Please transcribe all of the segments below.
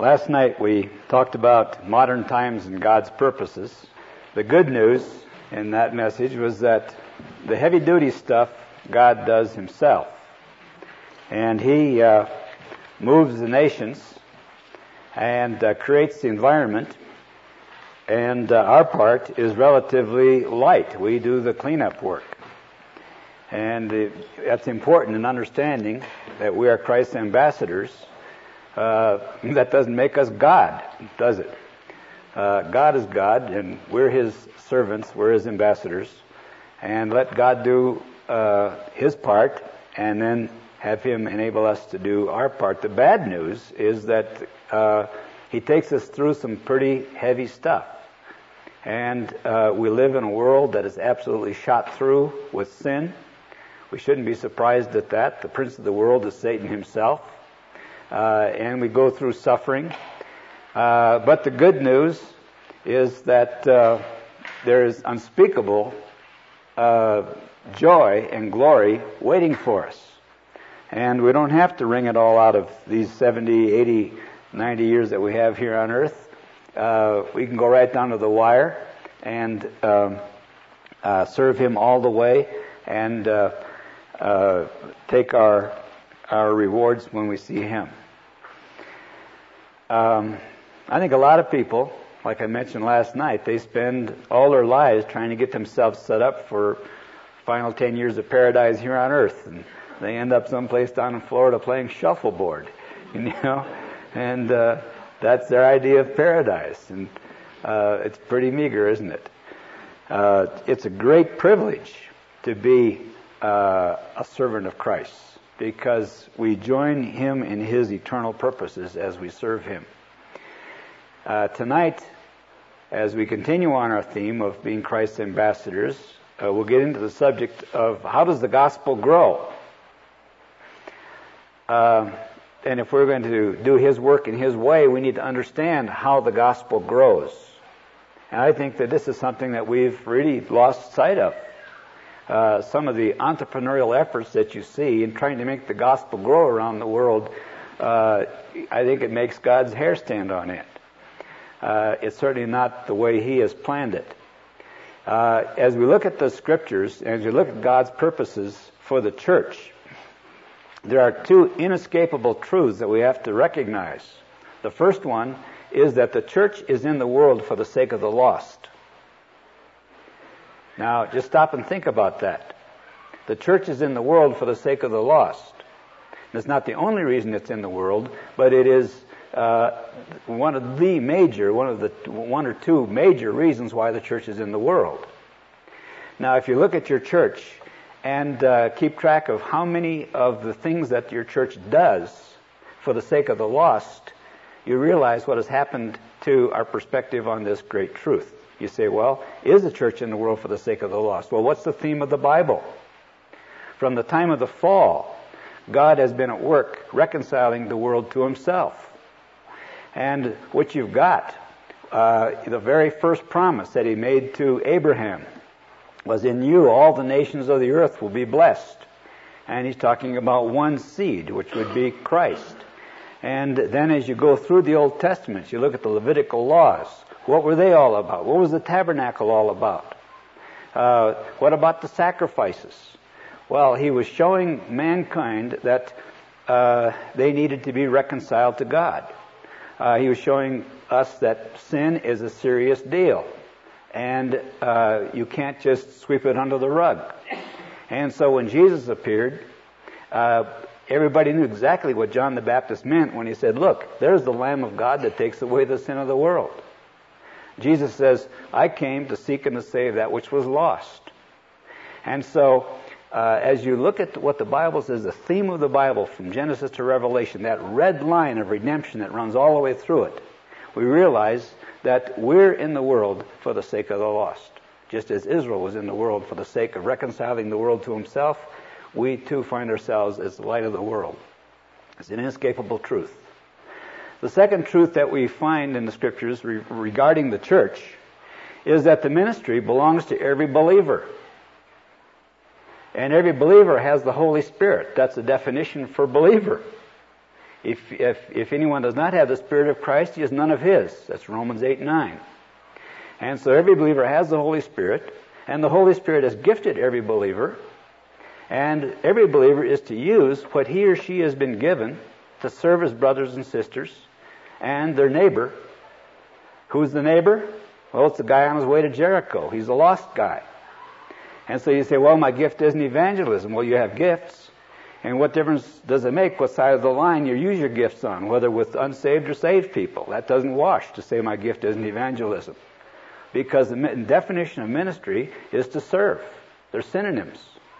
Last night we talked about modern times and God's purposes. The good news in that message was that the heavy-duty stuff God does himself. And he moves the nations and creates the environment. And our part is relatively light. We do the cleanup work. And that's important in understanding that we are Christ's ambassadors. That doesn't make us God, does it? God is God, and we're His servants, we're His ambassadors. And let God do His part, and then have Him enable us to do our part. The bad news is that He takes us through some pretty heavy stuff. And we live in a world that is absolutely shot through with sin. We shouldn't be surprised at that. The prince of the world is Satan himself. And we go through suffering. But the good news is that there is unspeakable joy and glory waiting for us. And we don't have to wring it all out of these 70, 80, 90 years that we have here on earth. We can go right down to the wire and serve Him all the way and take our rewards when we see Him. I think a lot of people, like I mentioned last night, they spend all their lives trying to get themselves set up for final 10 years of paradise here on earth, and they end up someplace down in Florida playing shuffleboard, and that's their idea of paradise, and it's pretty meager, isn't it? It's a great privilege to be a servant of Christ, because we join Him in His eternal purposes as we serve Him. Tonight, as we continue on our theme of being Christ's ambassadors, we'll get into the subject of how does the gospel grow? And if we're going to do His work in His way, we need to understand how the gospel grows. And I think that this is something that we've really lost sight of. Some of the entrepreneurial efforts that you see in trying to make the gospel grow around the world, I think it makes God's hair stand on end. It's certainly not the way He has planned it. As we look at the Scriptures, and as we look at God's purposes for the church, there are two inescapable truths that we have to recognize. The first one is that the church is in the world for the sake of the lost. Now, just stop and think about that. The church is in the world for the sake of the lost. And it's not the only reason it's in the world, but it is one or two major reasons why the church is in the world. Now, if you look at your church and keep track of how many of the things that your church does for the sake of the lost, you realize what has happened to our perspective on this great truth. You say, well, is the church in the world for the sake of the lost? Well, what's the theme of the Bible? From the time of the fall, God has been at work reconciling the world to Himself. And what you've got, the very first promise that He made to Abraham was, in you all the nations of the earth will be blessed. And He's talking about one seed, which would be Christ. And then as you go through the Old Testament, you look at the Levitical laws. What were they all about? What was the tabernacle all about? What about the sacrifices? Well, He was showing mankind that they needed to be reconciled to God. He was showing us that sin is a serious deal. And you can't just sweep it under the rug. And so when Jesus appeared, everybody knew exactly what John the Baptist meant when he said, look, there's the Lamb of God that takes away the sin of the world. Jesus says, I came to seek and to save that which was lost. And so, as you look at what the Bible says, the theme of the Bible from Genesis to Revelation, that red line of redemption that runs all the way through it, we realize that we're in the world for the sake of the lost. Just as Israel was in the world for the sake of reconciling the world to Himself, we too find ourselves as the light of the world. It's an inescapable truth. The second truth that we find in the Scriptures regarding the church is that the ministry belongs to every believer. And every believer has the Holy Spirit. That's the definition for believer. If anyone does not have the Spirit of Christ, he is none of his. That's Romans 8:9. And so every believer has the Holy Spirit, and the Holy Spirit has gifted every believer, and every believer is to use what he or she has been given to serve his brothers and sisters and their neighbor. Who's the neighbor? Well, it's the guy on his way to Jericho. He's a lost guy. And so you say, well, my gift isn't evangelism. Well, you have gifts. And what difference does it make what side of the line you use your gifts on, whether with unsaved or saved people? That doesn't wash to say my gift isn't evangelism. Because the definition of ministry is to serve. They're synonyms.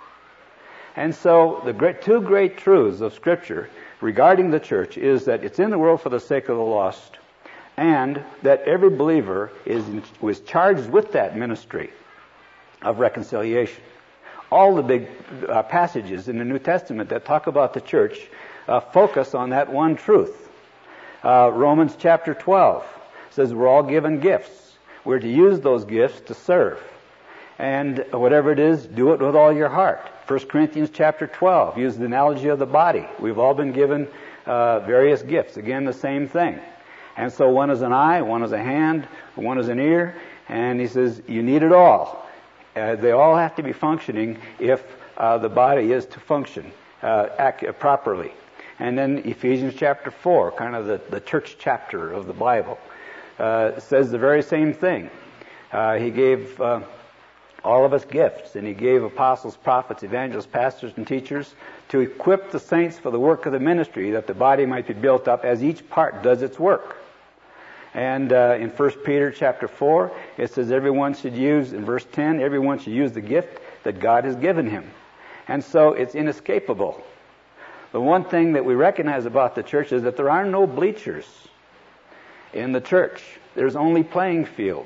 And so the two great truths of Scripture regarding the church is that it's in the world for the sake of the lost, and that every believer was charged with that ministry of reconciliation. All the big passages in the New Testament that talk about the church focus on that one truth. Romans chapter 12 says we're all given gifts. We're to use those gifts to serve. And whatever it is, do it with all your heart. 1 Corinthians chapter 12 uses the analogy of the body. We've all been given various gifts. Again, the same thing. And so one is an eye, one is a hand, one is an ear, and he says you need it all. They all have to be functioning if the body is to function properly. And then Ephesians chapter 4, kind of the church chapter of the Bible, says the very same thing. He gave all of us gifts, and he gave apostles, prophets, evangelists, pastors, and teachers to equip the saints for the work of the ministry, that the body might be built up as each part does its work. And in 1 Peter chapter 4, it says everyone should use, in verse 10, everyone should use the gift that God has given him. And so it's inescapable. The one thing that we recognize about the church is that there are no bleachers in the church. There's only playing field.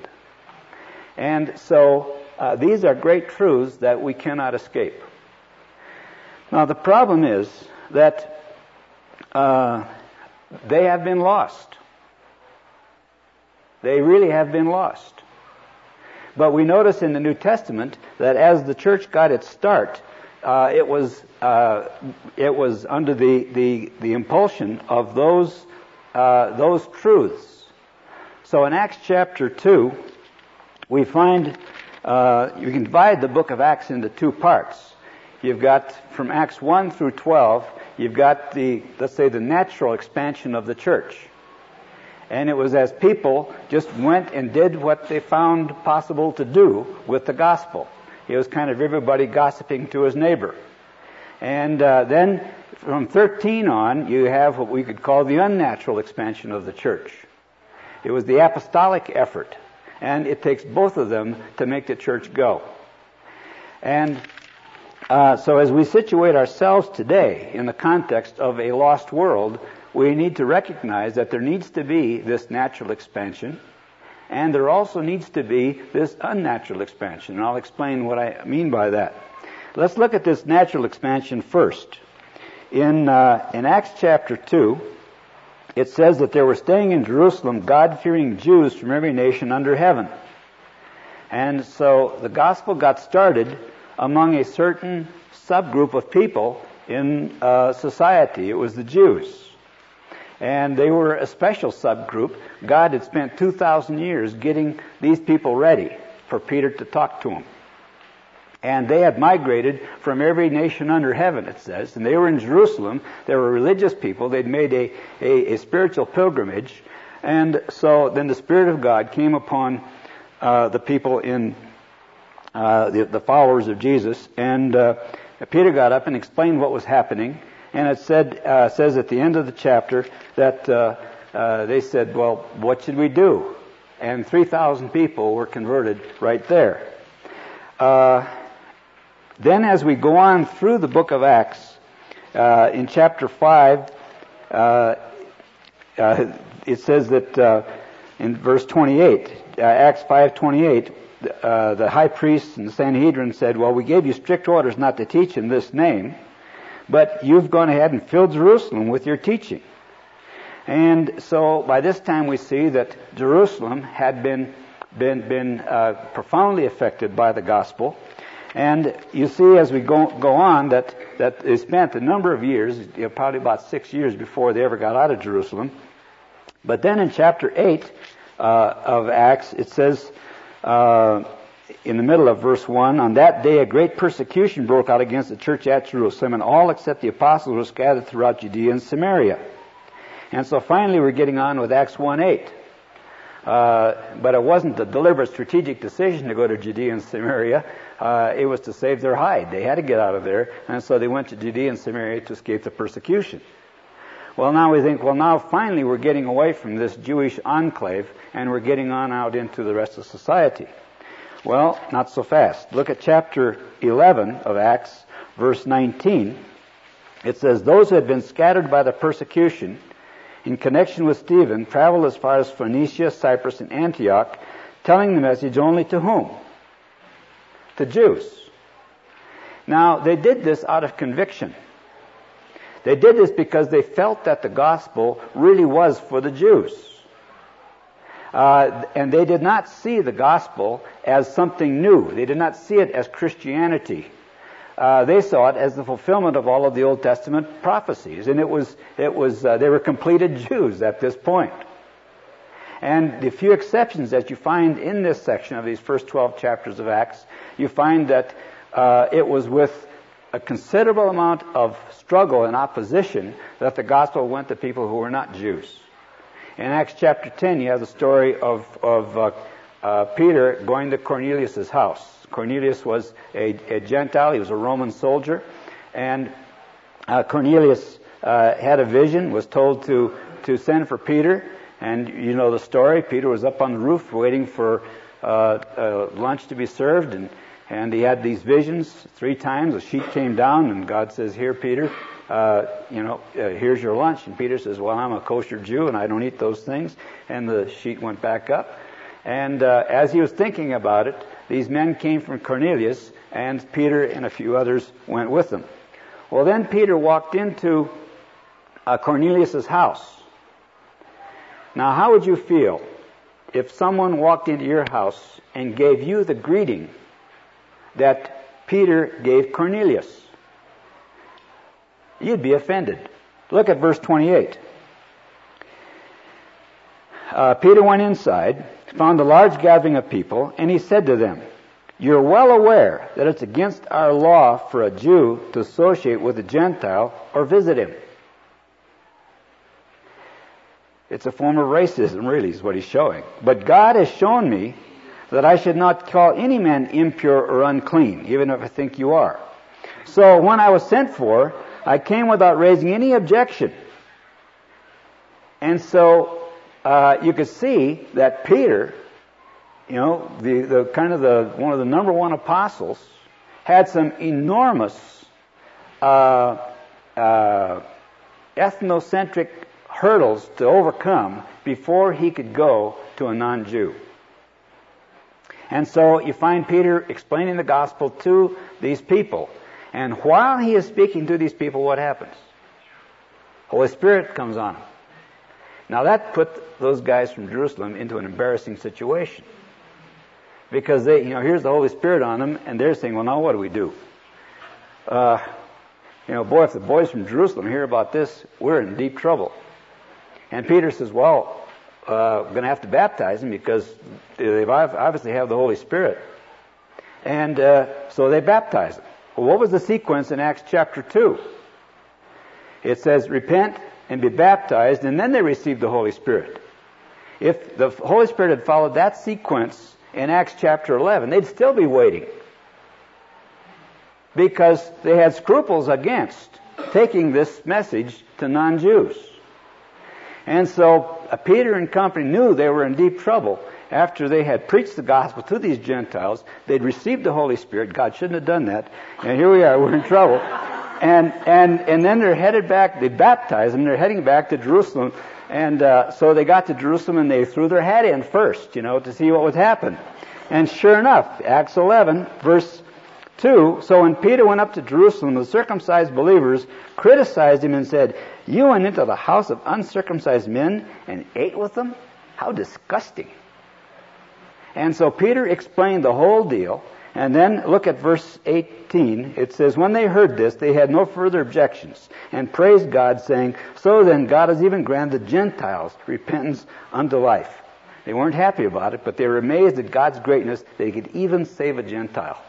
And so these are great truths that we cannot escape. Now the problem is that they have been lost. They really have been lost. But we notice in the New Testament that as the church got its start, it was under the impulsion of those truths. So in Acts chapter 2, we find you can divide the book of Acts into two parts. You've got from Acts 1 through 12, you've got the natural expansion of the church. And it was as people just went and did what they found possible to do with the gospel. It was kind of everybody gossiping to his neighbor. And then from 13 on, you have what we could call the unnatural expansion of the church. It was the apostolic effort. And it takes both of them to make the church go. And so as we situate ourselves today in the context of a lost world, we need to recognize that there needs to be this natural expansion, and there also needs to be this unnatural expansion. And I'll explain what I mean by that. Let's look at this natural expansion first. In Acts chapter 2, it says that there were staying in Jerusalem God-fearing Jews from every nation under heaven. And so the gospel got started among a certain subgroup of people in society. It was the Jews. And they were a special subgroup. God had spent 2,000 years getting these people ready for Peter to talk to them. And they had migrated from every nation under heaven, it says. And they were in Jerusalem. They were religious people. They'd made a spiritual pilgrimage. And so then the Spirit of God came upon the people in the followers of Jesus. And Peter got up and explained what was happening. And it says at the end of the chapter that they said, well, what should we do? And 3,000 people were converted right there. Then as we go on through the book of Acts, in chapter 5, it says that in verse 28, Acts 5:28, the high priest and the Sanhedrin said, well, we gave you strict orders not to teach in this name, but you've gone ahead and filled Jerusalem with your teaching. And so by this time we see that Jerusalem had been profoundly affected by the gospel. And you see as we go on that they spent a number of years, probably about 6 years before they ever got out of Jerusalem. But then in chapter 8 of Acts, it says, in the middle of verse 1, on that day a great persecution broke out against the church at Jerusalem, and all except the apostles were scattered throughout Judea and Samaria. And so finally we're getting on with Acts 1:8. But it wasn't a deliberate strategic decision to go to Judea and Samaria. It was to save their hide. They had to get out of there, and so they went to Judea and Samaria to escape the persecution. Well, now we think, now finally we're getting away from this Jewish enclave, and we're getting on out into the rest of society. Well, not so fast. Look at chapter 11 of Acts, verse 19. It says, those who had been scattered by the persecution in connection with Stephen traveled as far as Phoenicia, Cyprus, and Antioch, telling the message only to whom? To Jews. Now, they did this out of conviction. They did this because they felt that the gospel really was for the Jews. And they did not see the gospel as something new. They did not see it as Christianity. They saw it as the fulfillment of all of the Old Testament prophecies, and they were completed Jews at this point. And the few exceptions that you find in this section of these first 12 chapters of Acts, you find that it was with a considerable amount of struggle and opposition that the gospel went to people who were not Jews. In Acts chapter 10, you have the story of Peter going to Cornelius' house. Cornelius was a Gentile. He was a Roman soldier. And Cornelius had a vision, was told to send for Peter. And you know the story. Peter was up on the roof waiting for lunch to be served. And he had these visions 3 times. A sheet came down, and God says, here, Peter, here's your lunch. And Peter says, well, I'm a kosher Jew, and I don't eat those things. And the sheet went back up. And as he was thinking about it, these men came from Cornelius, and Peter and a few others went with them. Well, then Peter walked into Cornelius' house. Now, how would you feel if someone walked into your house and gave you the greeting that Peter gave Cornelius? You'd be offended. Look at verse 28. Peter went inside, found a large gathering of people, and he said to them, you're well aware that it's against our law for a Jew to associate with a Gentile or visit him. It's a form of racism, really, is what he's showing. But God has shown me that I should not call any man impure or unclean, even if I think you are. So when I was sent for, I came without raising any objection. And so you could see that Peter, the kind of one of the number one apostles, had some enormous ethnocentric hurdles to overcome before he could go to a non-Jew. And so you find Peter explaining the gospel to these people. And while he is speaking to these people, what happens? Holy Spirit comes on them. Now that put those guys from Jerusalem into an embarrassing situation. Because here's the Holy Spirit on them, and they're saying, well, now what do we do? Boy, if the boys from Jerusalem hear about this, we're in deep trouble. And Peter says, well, we're going to have to baptize them because they obviously have the Holy Spirit. And so they baptize them. Well, what was the sequence in Acts chapter 2? It says, repent and be baptized, and then they received the Holy Spirit. If the Holy Spirit had followed that sequence in Acts chapter 11, they'd still be waiting. Because they had scruples against taking this message to non-Jews. And so Peter and company knew they were in deep trouble. After they had preached the gospel to these Gentiles, they'd received the Holy Spirit. God shouldn't have done that. And here we are, we're in trouble. And then they're headed back, they baptized them, they're heading back to Jerusalem. And so they got to Jerusalem and they threw their hat in first, to see what would happen. And sure enough, Acts 11, verse 2, so when Peter went up to Jerusalem, the circumcised believers criticized him and said, you went into the house of uncircumcised men and ate with them? How disgusting. And so Peter explained the whole deal, And then look at verse 18. It says, when they heard this, they had no further objections, and praised God, saying, so then God has even granted the Gentiles repentance unto life. They weren't happy about it, but they were amazed at God's greatness that He could even save a Gentile.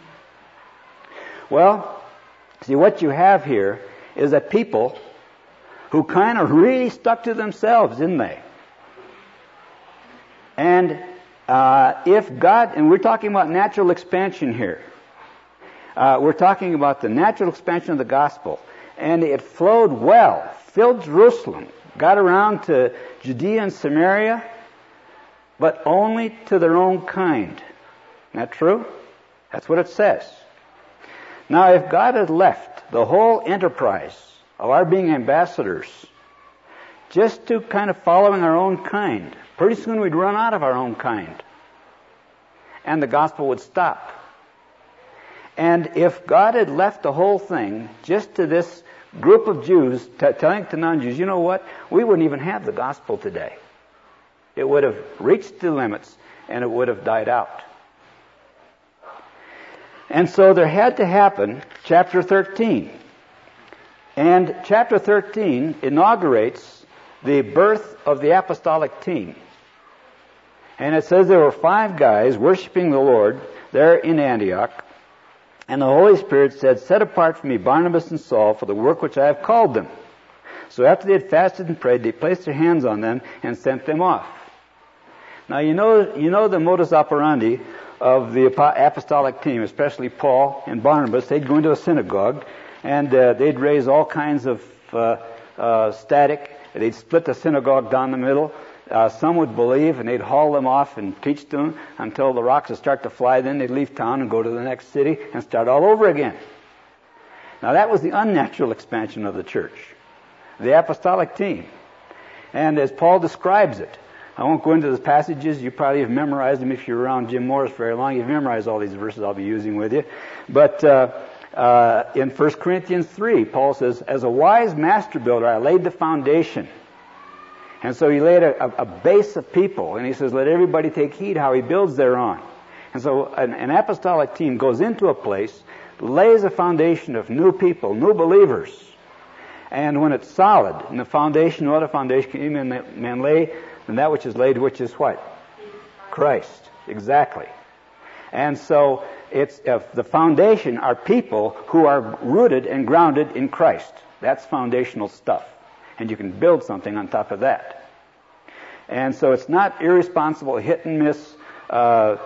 Well, see, what you have here is a people who kind of really stuck to themselves, didn't they? And if God, and we're talking about natural expansion here. We're talking about the natural expansion of the gospel. And it flowed well, filled Jerusalem, got around to Judea and Samaria, but only to their own kind. Isn't that true? That's what it says. Now, if God had left the whole enterprise of our being ambassadors just to kind of following our own kind, pretty soon we'd run out of our own kind. And the gospel would stop. And if God had left the whole thing just to this group of Jews, telling to non-Jews, you know what? We wouldn't even have the gospel today. It would have reached the limits and it would have died out. And so there had to happen chapter 13. And chapter 13 inaugurates the birth of the apostolic team. And it says there were 5 guys worshiping the Lord there in Antioch. And the Holy Spirit said, set apart for me Barnabas and Saul for the work which I have called them. So after they had fasted and prayed, they placed their hands on them and sent them off. Now you know the modus operandi of the apostolic team, especially Paul and Barnabas. They'd go into a synagogue and they'd raise all kinds of static. They'd split the synagogue down the middle. Some would believe, and they'd haul them off and teach them until the rocks would start to fly. Then they'd leave town and go to the next city and start all over again. Now that was the unnatural expansion of the church, the apostolic team. And as Paul describes it, I won't go into the passages. You probably have memorized them if you're around Jim Morris very long. You've memorized all these verses I'll be using with you. But in 1 Corinthians 3, Paul says, as a wise master builder, I laid the foundation. And so he laid a base of people. And he says, let everybody take heed how he builds thereon. And so an apostolic team goes into a place, lays a foundation of new people, new believers. And when it's solid, and the foundation, what a foundation can any man lay, and that which is laid, which is what? Christ. Exactly. And so the foundation are people who are rooted and grounded in Christ. That's foundational stuff. And you can build something on top of that. And so it's not irresponsible, hit and miss, drop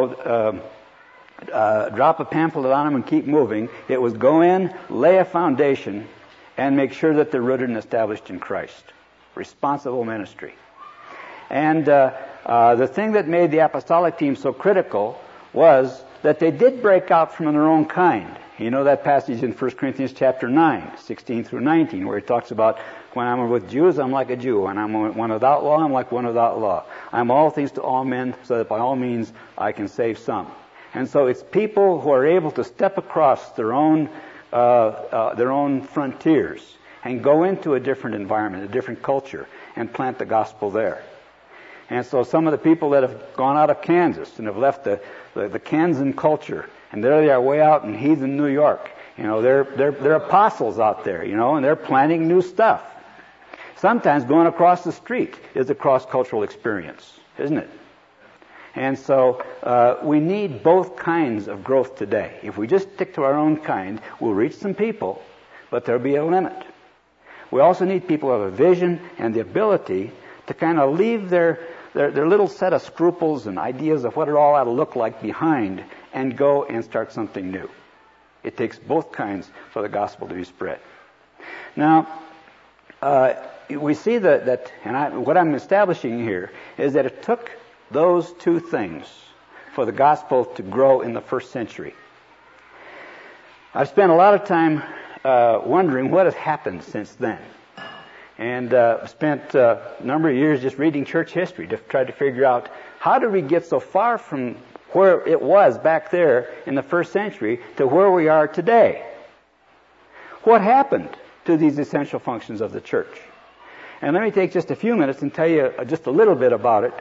a pamphlet on them and keep moving. It was go in, lay a foundation, and make sure that they're rooted and established in Christ. Responsible ministry. And the thing that made the apostolic team so critical was that they did break out from their own kind. You know that passage in 1 Corinthians chapter 9, 16 through 19, where he talks about, when I'm with Jews, I'm like a Jew. When I'm one without law, I'm like one without law. I'm all things to all men, so that by all means I can save some. And so it's people who are able to step across their own frontiers and go into a different environment, a different culture, and plant the gospel there. And so some of the people that have gone out of Kansas and have left the Kansan culture, and there they are way out in heathen New York. You know, they're apostles out there, you know, and they're planting new stuff. Sometimes going across the street is a cross-cultural experience, isn't it? And so we need both kinds of growth today. If we just stick to our own kind, we'll reach some people, but there'll be a limit. We also need people who have a vision and the ability to kind of leave their little set of scruples and ideas of what it all ought to look like behind and go and start something new. It takes both kinds for the gospel to be spread. Now, we see that what I'm establishing here is that it took those two things for the gospel to grow in the first century. I've spent a lot of time wondering what has happened since then. And spent a number of years just reading church history to try to figure out how did we get so far from where it was back there in the first century to where we are today. What happened to these essential functions of the church? And let me take just a few minutes and tell you just a little bit about it.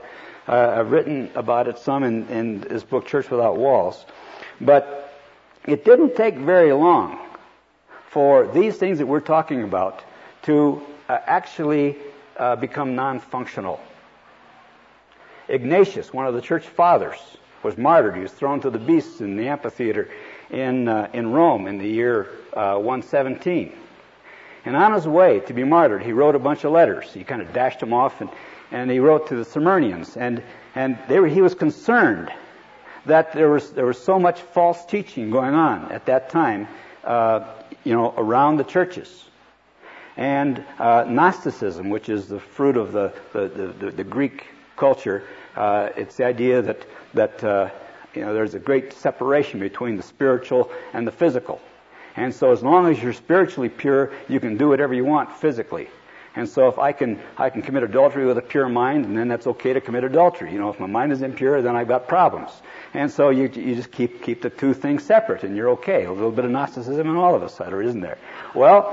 I've written about it some in this book, Church Without Walls. But it didn't take very long for these things that we're talking about to actually become non-functional. Ignatius, one of the church fathers, was martyred. He was thrown to the beasts in the amphitheater in Rome in the year 117. And on his way to be martyred, he wrote a bunch of letters. He kind of dashed them off, and he wrote to the Smyrnians. And he was concerned that there was so much false teaching going on at that time, around the churches. And Gnosticism, which is the fruit of the Greek culture, it's the idea that there's a great separation between the spiritual and the physical. And so as long as you're spiritually pure, you can do whatever you want physically. And so if I can commit adultery with a pure mind, and then that's okay to commit adultery. If my mind is impure, then I've got problems. And so you just keep the two things separate, and you're okay. A little bit of Gnosticism in all of us, isn't there? Well,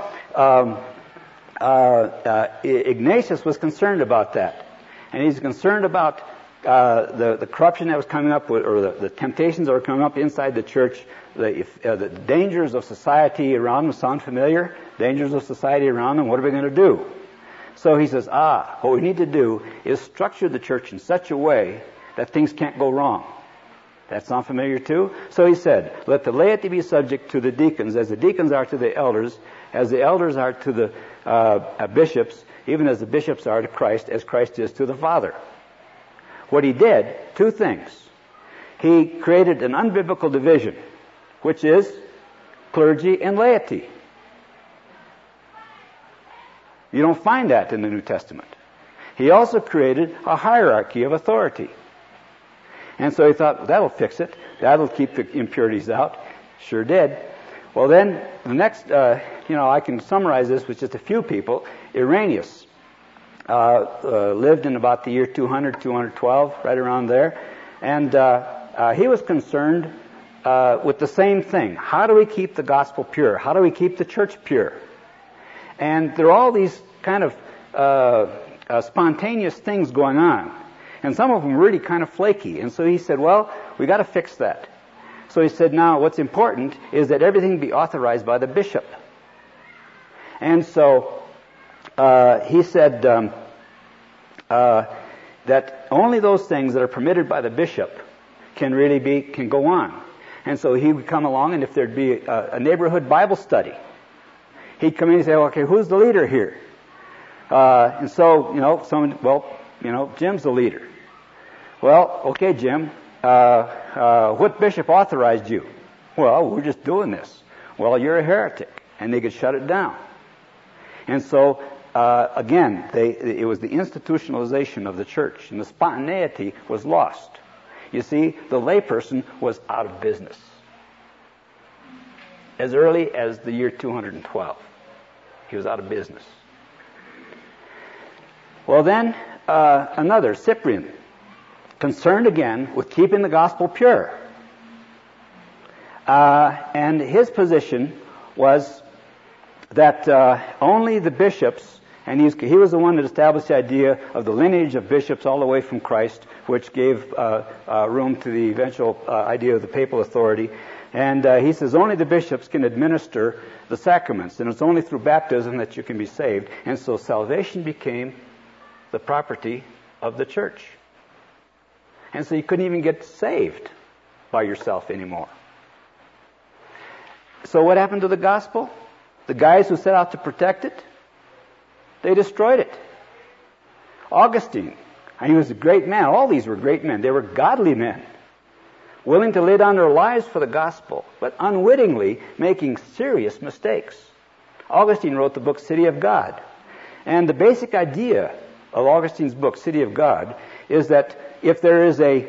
Ignatius was concerned about that. And he's concerned about the corruption that was coming up, or the temptations that were coming up inside the church, the dangers of society around them. Sound familiar? Dangers of society around them. What are we going to do? So he says, what we need to do is structure the church in such a way that things can't go wrong. That sound familiar too? So he said, let the laity be subject to the deacons, as the deacons are to the elders, as the elders are to the bishops, even as the bishops are to Christ, as Christ is to the Father. What he did, two things. He created an unbiblical division, which is clergy and laity. You don't find that in the New Testament. He also created a hierarchy of authority. And so he thought, that'll fix it. That'll keep the impurities out. Sure did. Well then, the next, I can summarize this with just a few people. Irenaeus lived in about the year 200, 212, right around there. And he was concerned with the same thing. How do we keep the gospel pure? How do we keep the church pure? And there are all these kind of spontaneous things going on. And some of them were really kind of flaky. And so he said, well, we got to fix that. So he said, now what's important is that everything be authorized by the bishop. And so he said that only those things that are permitted by the bishop can go on. And so he would come along, and if there'd be a neighborhood Bible study, he'd come in and say, okay, who's the leader here? And so, Jim's the leader. Well, okay, Jim, what bishop authorized you? Well, we're just doing this. Well, you're a heretic. And they could shut it down. And so, again, it was the institutionalization of the church, and the spontaneity was lost. You see, the layperson was out of business as early as the year 212. He was out of business. Well then, another, Cyprian, concerned again with keeping the gospel pure. And his position was that only the bishops, and he was the one that established the idea of the lineage of bishops all the way from Christ, which gave room to the eventual idea of the papal authority. And he says only the bishops can administer the sacraments, and it's only through baptism that you can be saved. And so salvation became the property of the church. And so you couldn't even get saved by yourself anymore. So what happened to the gospel? The guys who set out to protect it, they destroyed it. Augustine, and he was a great man. All these were great men. They were godly men, willing to lay down their lives for the gospel, but unwittingly making serious mistakes. Augustine wrote the book City of God. And the basic idea of Augustine's book, City of God, is that if there is a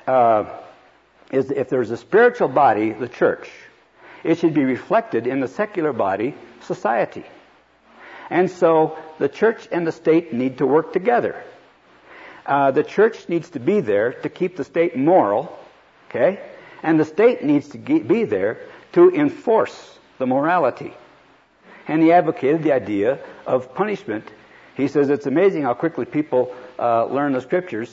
spiritual body, the church, it should be reflected in the secular body, society. And so the church and the state need to work together. The church needs to be there to keep the state moral, okay? And the state needs to be there to enforce the morality. And he advocated the idea of punishment. He says it's amazing how quickly people learn the scriptures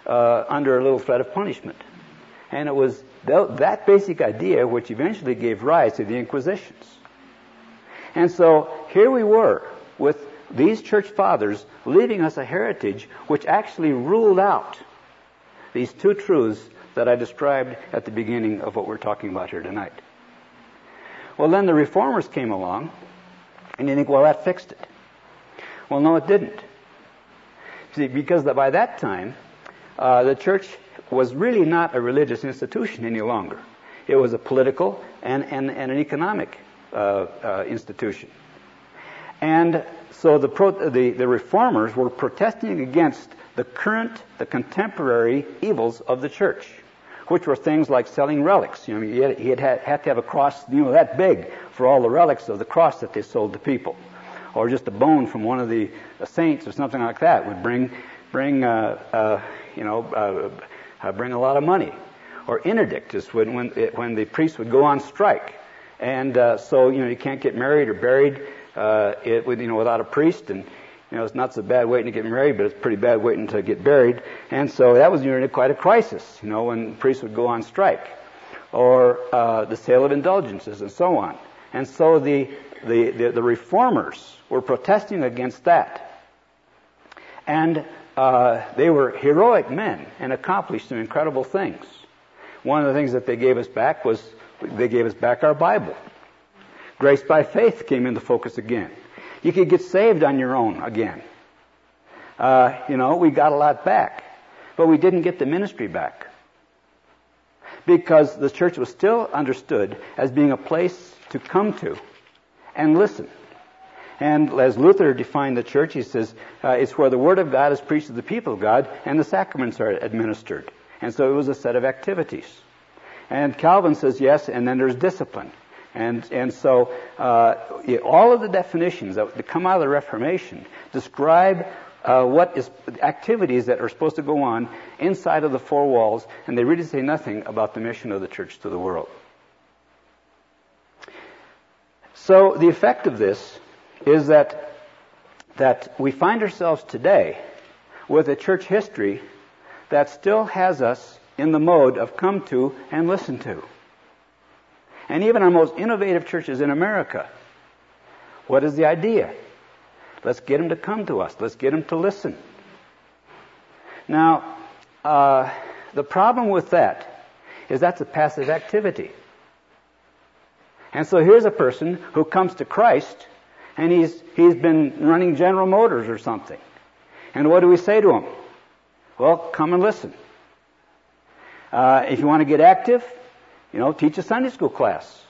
under a little threat of punishment. And it was that basic idea which eventually gave rise to the Inquisitions. And so here we were with these church fathers leaving us a heritage which actually ruled out these two truths that I described at the beginning of what we're talking about here tonight. Well, then the Reformers came along, and you think, well, that fixed it. Well, no, it didn't. See, because by that time, the church was really not a religious institution any longer. It was a political and an economic institution. And so the Reformers were protesting against the contemporary evils of the church, which were things like selling relics. You know, you had to have a cross, that big for all the relics of the cross that they sold to people, or just a bone from one of the saints or something like that would bring a lot of money. Or interdict is when the priest would go on strike, and so you can't get married or buried without a priest, and it's not so bad waiting to get married, but it's pretty bad waiting to get buried. And so that was quite a crisis, when priests would go on strike, or the sale of indulgences and so on. And so the Reformers were protesting against that, and they were heroic men and accomplished some incredible things. One of the things that they gave us back was they gave us back our Bible. Grace by faith came into focus again. You could get saved on your own again. We got a lot back, but we didn't get the ministry back, because the church was still understood as being a place to come to and listen. And as Luther defined the church, he says, it's where the Word of God is preached to the people of God and the sacraments are administered. And so it was a set of activities. And Calvin says yes, and then there's discipline. And so all of the definitions that come out of the Reformation describe what is activities that are supposed to go on inside of the four walls, and they really say nothing about the mission of the church to the world. So the effect of this is that we find ourselves today with a church history that still has us in the mode of come to and listen to. And even our most innovative churches in America, what is the idea? Let's get them to come to us. Let's get them to listen. Now, the problem with that is that's a passive activity. And so here's a person who comes to Christ, and he's been running General Motors or something. And what do we say to him? Well, come and listen. If you want to get active, teach a Sunday school class.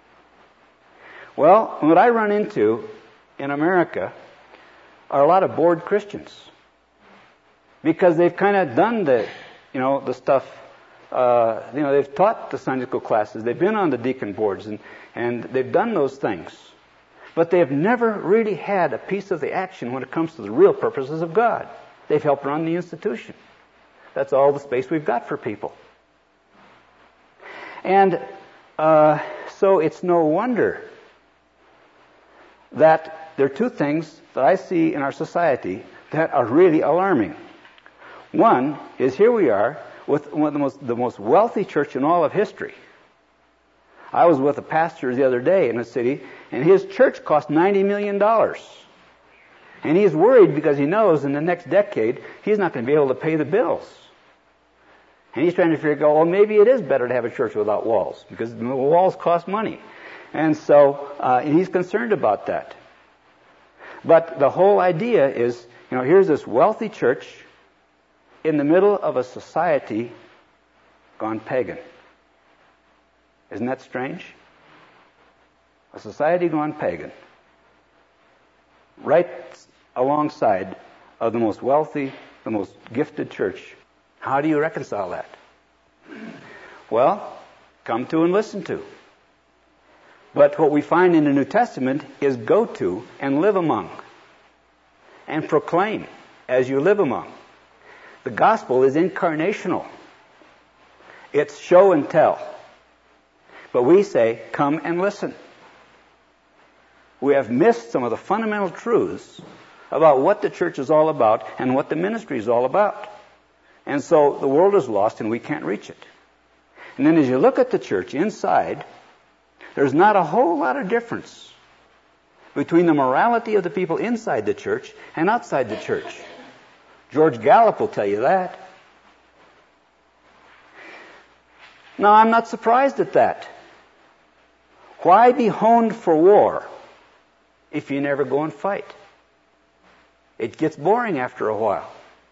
Well, what I run into in America are a lot of bored Christians, because they've kind of done the stuff. They've taught the Sunday school classes. They've been on the deacon boards, and they've done those things. But they've never really had a piece of the action when it comes to the real purposes of God. They've helped run the institution. That's all the space we've got for people. And so it's no wonder that there are two things that I see in our society that are really alarming. One is, here we are with one of the most wealthy church in all of history. I was with a pastor the other day in a city, and his church cost $90 million. And he's worried because he knows in the next decade he's not going to be able to pay the bills. And he's trying to figure out, well, maybe it is better to have a church without walls, because the walls cost money. And so he's concerned about that. But the whole idea is, here's this wealthy church in the middle of a society gone pagan. Isn't that strange? A society gone pagan, right alongside of the most wealthy, the most gifted church. How do you reconcile that? Well, come to and listen to. But what we find in the New Testament is go to and live among and proclaim as you live among. The gospel is incarnational. It's show and tell. But we say, come and listen. We have missed some of the fundamental truths about what the church is all about and what the ministry is all about. And so the world is lost and we can't reach it. And then as you look at the church inside, there's not a whole lot of difference between the morality of the people inside the church and outside the church. George Gallup will tell you that. Now, I'm not surprised at that. Why be honed for war if you never go and fight? It gets boring after a while.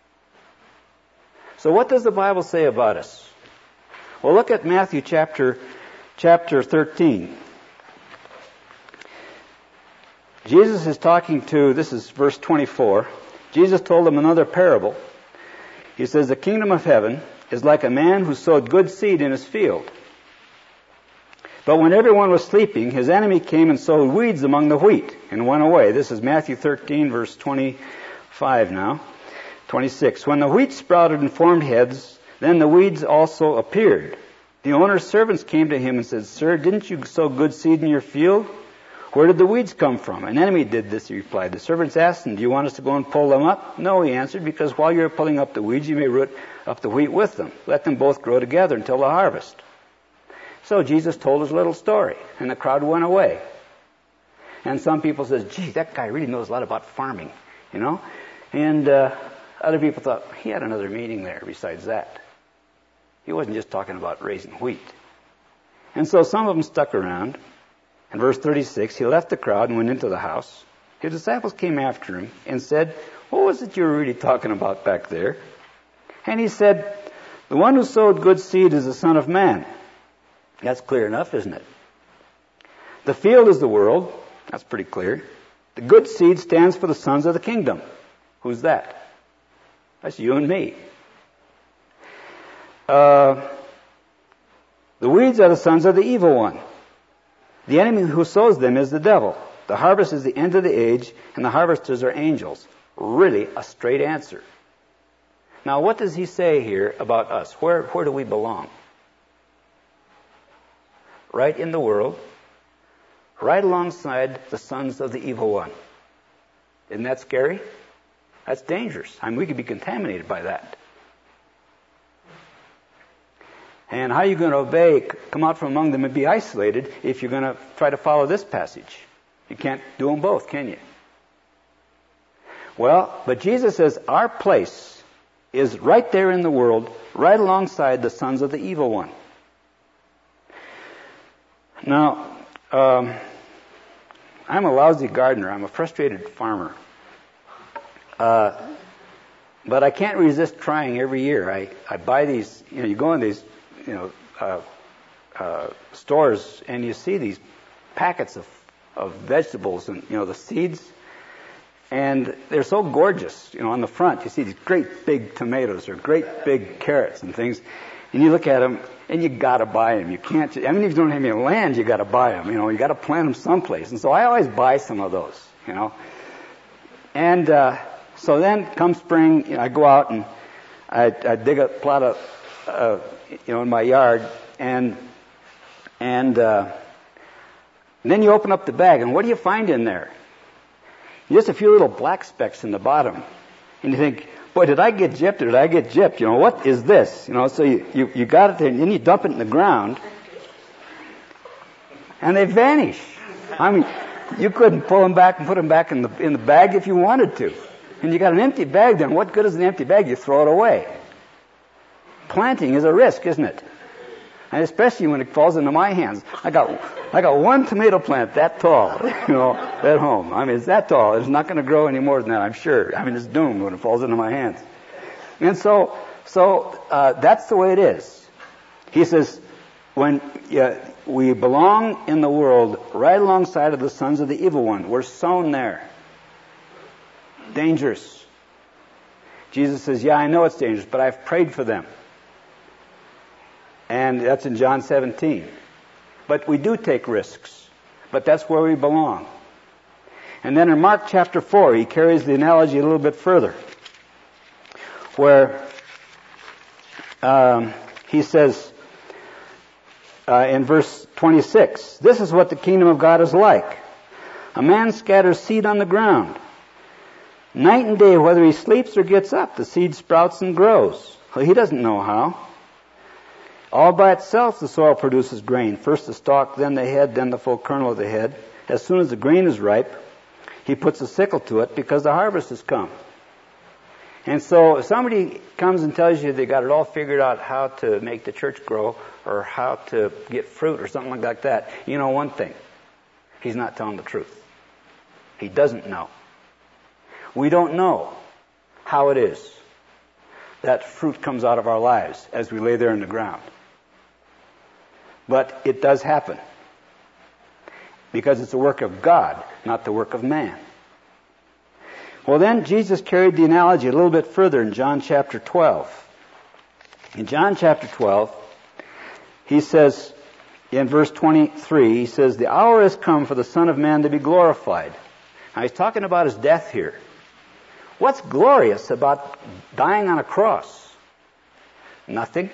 So what does the Bible say about us? Well, look at Matthew chapter 13. Jesus is talking to, this is verse 24. Jesus told them another parable. He says, the kingdom of heaven is like a man who sowed good seed in his field. But when everyone was sleeping, his enemy came and sowed weeds among the wheat and went away. This is Matthew 13, verse 25 now. 26. When the wheat sprouted and formed heads, then the weeds also appeared. The owner's servants came to him and said, Sir, didn't you sow good seed in your field? Where did the weeds come from? An enemy did this, he replied. The servants asked him, do you want us to go and pull them up? No, he answered, because while you're pulling up the weeds, you may root up the wheat with them. Let them both grow together until the harvest. So Jesus told his little story, and the crowd went away. And some people said, gee, that guy really knows a lot about farming, you know? And other people thought, he had another meaning there besides that. He wasn't just talking about raising wheat. And so some of them stuck around. In verse 36, he left the crowd and went into the house. His disciples came after him and said, what was it you were really talking about back there? And he said, the one who sowed good seed is the Son of Man. That's clear enough, isn't it? The field is the world. That's pretty clear. The good seed stands for the sons of the kingdom. Who's that? That's you and me. The weeds are the sons of the evil one. The enemy who sows them is the devil. The harvest is the end of the age, and the harvesters are angels. Really a straight answer. Now, what does he say here about us? Where do we belong? Right in the world, right alongside the sons of the evil one. Isn't that scary? That's dangerous. I mean, we could be contaminated by that. And how are you going to obey, come out from among them and be isolated if you're going to try to follow this passage? You can't do them both, can you? Well, but Jesus says our place is right there in the world, right alongside the sons of the evil one. Now, I'm a lousy gardener. I'm a frustrated farmer. But I can't resist trying every year. I buy these, you go in these, stores and you see these packets of vegetables and, the seeds. And they're so gorgeous, on the front. You see these great big tomatoes or great big carrots and things. And you look at them and you gotta buy them. You can't, if you don't have any land, you gotta buy them. You gotta plant them someplace. And so I always buy some of those, And, so then come spring, I go out and I dig a plot of, in my yard and then you open up the bag and what do you find in there? Just a few little black specks in the bottom. And you think, boy, did I get gypped or did I get gypped? What is this? So you got it there and then you dump it in the ground and they vanish. I mean, you couldn't pull them back and put them back in the bag if you wanted to. And you got an empty bag then. What good is an empty bag? You throw it away. Planting is a risk, isn't it? And especially when it falls into my hands. I got one tomato plant that tall, at home. I mean, it's that tall. It's not going to grow any more than that, I'm sure. I mean, it's doomed when it falls into my hands. And so that's the way it is. He says, when we belong in the world right alongside of the sons of the evil one. We're sown there. Dangerous. Jesus says, yeah, I know it's dangerous, but I've prayed for them. And that's in John 17. But we do take risks. But that's where we belong. And then in Mark chapter 4, he carries the analogy a little bit further. Where he says in verse 26, this is what the kingdom of God is like. A man scatters seed on the ground. Night and day, whether he sleeps or gets up, the seed sprouts and grows. Well, he doesn't know how. All by itself the soil produces grain. First the stalk, then the head, then the full kernel of the head. As soon as the grain is ripe, he puts a sickle to it because the harvest has come. And so if somebody comes and tells you they got it all figured out how to make the church grow or how to get fruit or something like that, you know one thing. He's not telling the truth. He doesn't know. We don't know how it is that fruit comes out of our lives as we lay there in the ground. But it does happen. Because it's the work of God, not the work of man. Well, then Jesus carried the analogy a little bit further in John chapter 12. In John chapter 12, he says, in verse 23, he says, the hour has come for the Son of Man to be glorified. Now he's talking about his death here. What's glorious about dying on a cross? Nothing.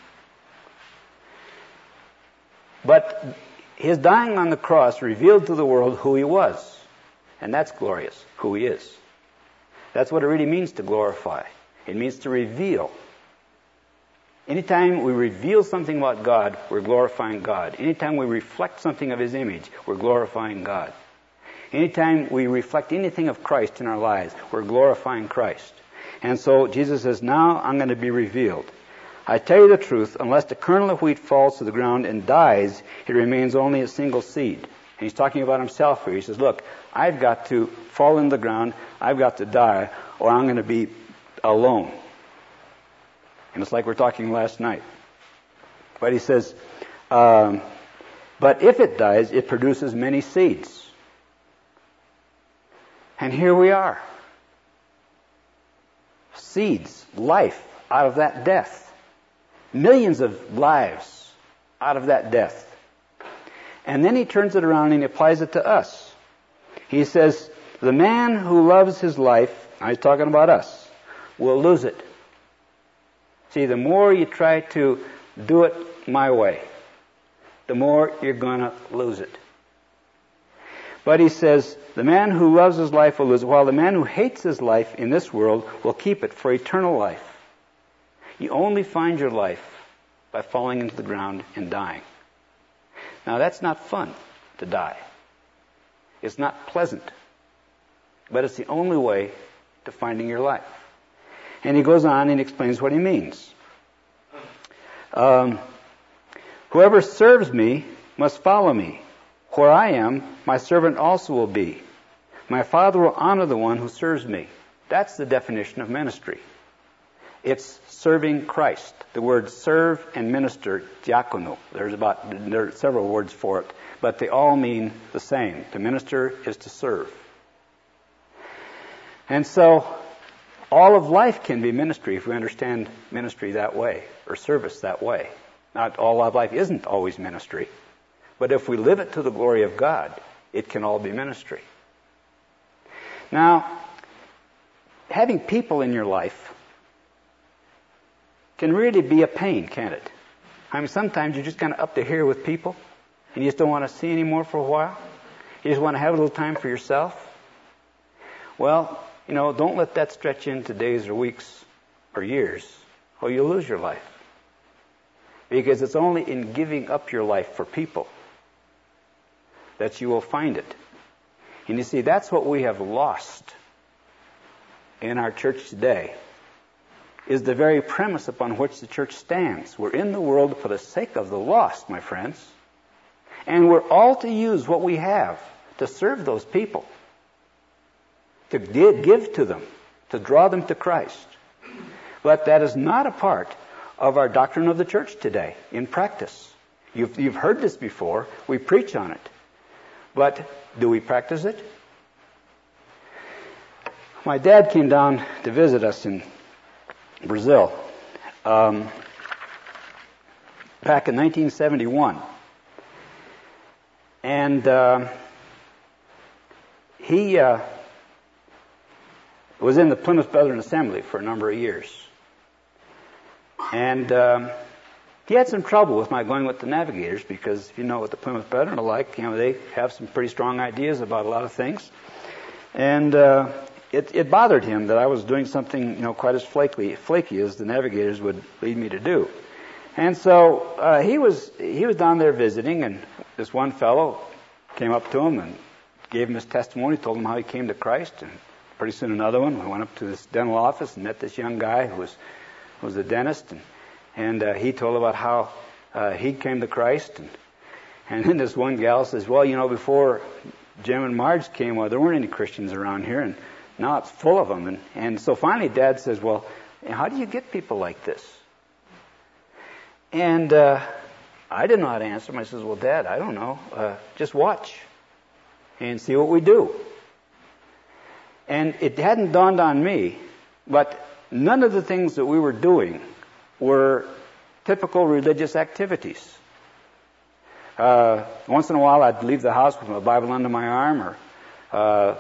But his dying on the cross revealed to the world who he was. And that's glorious, who he is. That's what it really means to glorify. It means to reveal. Anytime we reveal something about God, we're glorifying God. Anytime we reflect something of his image, we're glorifying God. Anytime we reflect anything of Christ in our lives, we're glorifying Christ. And so Jesus says, now I'm going to be revealed. I tell you the truth, unless the kernel of wheat falls to the ground and dies, it remains only a single seed. And he's talking about himself here. He says, look, I've got to fall in the ground, I've got to die, or I'm going to be alone. And it's like we're talking last night. But he says, but if it dies, it produces many seeds. And here we are. Seeds, life, out of that death. Millions of lives out of that death. And then he turns it around and he applies it to us. He says, the man who loves his life, he's talking about us, will lose it. See, the more you try to do it my way, the more you're going to lose it. But he says, the man who loves his life will lose it, while the man who hates his life in this world will keep it for eternal life. You only find your life by falling into the ground and dying. Now that's not fun, to die. It's not pleasant. But it's the only way to finding your life. And he goes on and explains what he means. Whoever serves me must follow me. Where I am, my servant also will be. My Father will honor the one who serves me. That's the definition of ministry. It's serving Christ. The words serve and minister, diakono. There are several words for it, but they all mean the same. To minister is to serve. And so, all of life can be ministry if we understand ministry that way, or service that way. Not all of life isn't always ministry, but if we live it to the glory of God, it can all be ministry. Now, having people in your life can really be a pain, can't it? I mean, sometimes you're just kind of up to here with people, and you just don't want to see anymore for a while. You just want to have a little time for yourself. Well, don't let that stretch into days or weeks or years, or you'll lose your life. Because it's only in giving up your life for people that you will find it. And you see, that's what we have lost in our church today, is the very premise upon which the church stands. We're in the world for the sake of the lost, my friends. And we're all to use what we have to serve those people, to give to them, to draw them to Christ. But that is not a part of our doctrine of the church today, in practice. You've heard this before. We preach on it. But do we practice it? My dad came down to visit us in Brazil back in 1971. And he was in the Plymouth Brethren Assembly for a number of years. And he had some trouble with my going with the Navigators, because if you know what the Plymouth Brethren are like, they have some pretty strong ideas about a lot of things. And it bothered him that I was doing something, quite as flaky as the navigators would lead me to do. And so he was down there visiting, and this one fellow came up to him and gave him his testimony, told him how he came to Christ, and pretty soon another one. We went up to this dental office and met this young guy who was a dentist, and he told about how he came to Christ, and then this one gal says, well, before Jim and Marge came, there weren't any Christians around here, and now it's full of them. And so finally Dad says, well, how do you get people like this? And I didn't know how to answer him. I says, well, Dad, I don't know. Just watch and see what we do. And it hadn't dawned on me, but none of the things that we were doing were typical religious activities. Once in a while I'd leave the house with my Bible under my arm, or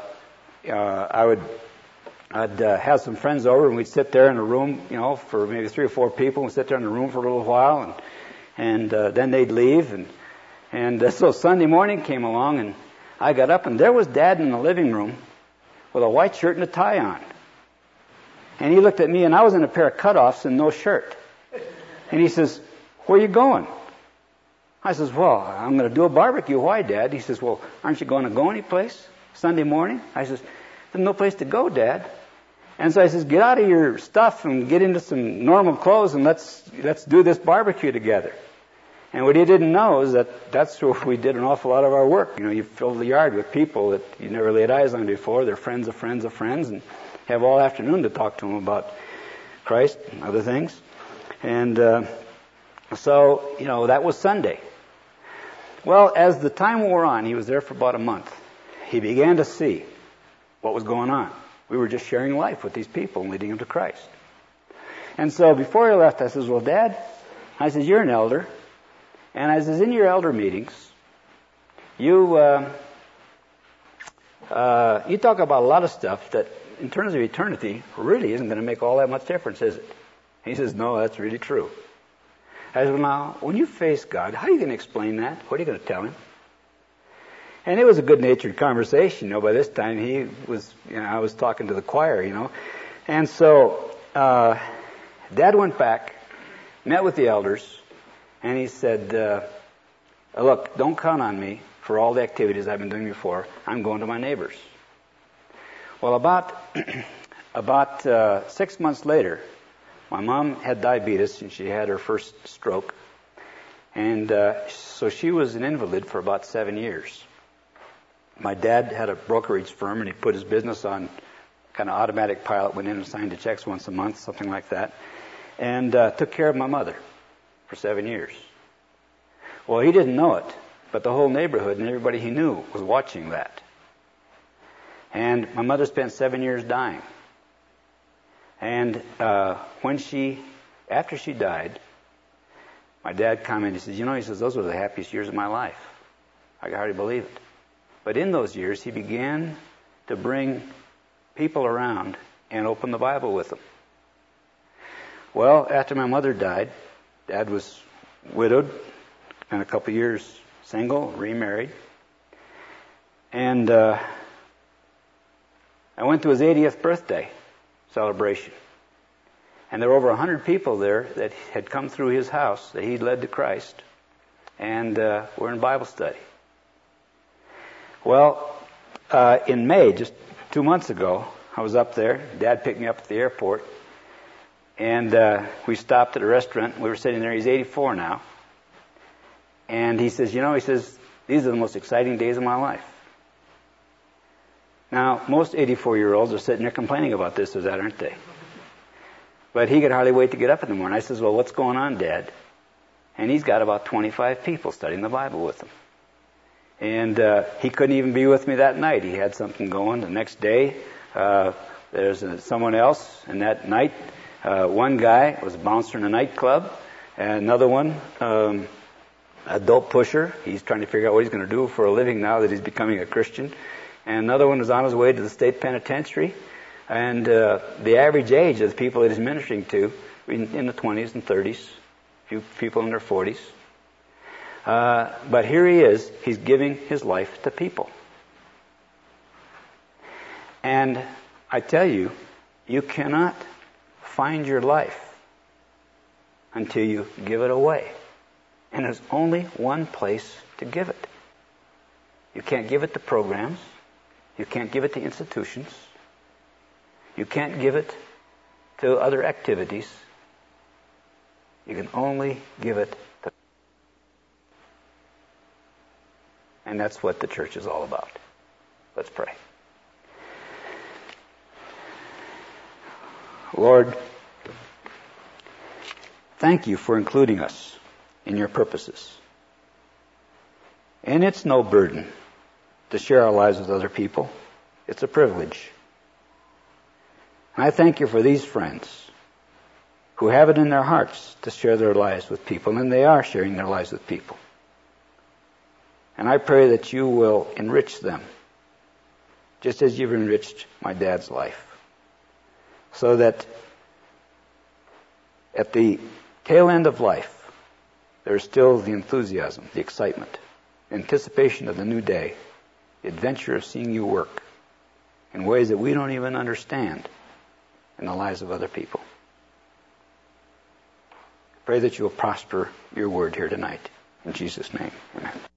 I'd have some friends over, and we'd sit there in a room, for maybe 3 or 4 people. We'd sit there in the room for a little while, and then they'd leave. And so Sunday morning came along, and I got up, and there was Dad in the living room with a white shirt and a tie on. And he looked at me, and I was in a pair of cutoffs and no shirt. And he says, where are you going? I says, well, I'm going to do a barbecue. Why, Dad? He says, well, aren't you going to go anyplace Sunday morning? I says, there's no place to go, Dad. And so I says, get out of your stuff and get into some normal clothes, and let's do this barbecue together. And what he didn't know is that's where we did an awful lot of our work. You fill the yard with people that you never laid eyes on before. They're friends of friends of friends, and have all afternoon to talk to them about Christ and other things. And so that was Sunday. Well, as the time wore on, he was there for about a month. He began to see what was going on. We were just sharing life with these people and leading them to Christ. And so before he left, I says, well, Dad, I says, you're an elder. And I says, in your elder meetings, you talk about a lot of stuff that, in terms of eternity, really isn't going to make all that much difference, is it? He says, no, that's really true. I said, well, now, when you face God, how are you going to explain that? What are you going to tell Him? And it was a good-natured conversation. By this time, he was, I was talking to the choir, And so, Dad went back, met with the elders, and he said, look, don't count on me for all the activities I've been doing before. I'm going to my neighbors. Well, about 6 months later, my mom had diabetes, and she had her first stroke. And so she was an invalid for about 7 years. My dad had a brokerage firm, and he put his business on kind of automatic pilot, went in and signed the checks once a month, something like that, and took care of my mother for 7 years. Well, he didn't know it, but the whole neighborhood and everybody he knew was watching that. And my mother spent 7 years dying. And after she died, my dad commented, he says, those were the happiest years of my life. I could hardly believe it. But in those years, he began to bring people around and open the Bible with them. Well, after my mother died, Dad was widowed, spent a couple of years single, remarried. And I went to his 80th birthday celebration. And there were over 100 people there that had come through his house that he'd led to Christ. And were in Bible study. Well, in May, just 2 months ago, I was up there. Dad picked me up at the airport. And we stopped at a restaurant. We were sitting there. He's 84 now. And he says, these are the most exciting days of my life. Now, most 84-year-olds are sitting there complaining about this or that, aren't they? But he could hardly wait to get up in the morning. I says, well, what's going on, Dad? And he's got about 25 people studying the Bible with him. And he couldn't even be with me that night. He had something going. The next day, there's someone else. And that night, one guy was a bouncer in a nightclub. And another one, a dope pusher. He's trying to figure out what he's going to do for a living now that he's becoming a Christian. And another one was on his way to the state penitentiary. And the average age of the people that he's ministering to, in the 20s and 30s, a few people in their 40s. But here he is, he's giving his life to people. And I tell you, you cannot find your life until you give it away. And there's only one place to give it. You can't give it to programs. You can't give it to institutions. You can't give it to other activities. You can only give it to... And that's what the church is all about. Let's pray. Lord, thank you for including us in your purposes. And it's no burden to share our lives with other people. It's a privilege. And I thank you for these friends who have it in their hearts to share their lives with people, and they are sharing their lives with people. And I pray that you will enrich them, just as you've enriched my dad's life, so that at the tail end of life, there's still the enthusiasm, the excitement, the anticipation of the new day, the adventure of seeing you work in ways that we don't even understand in the lives of other people. Pray that you will prosper your word here tonight. In Jesus' name, amen.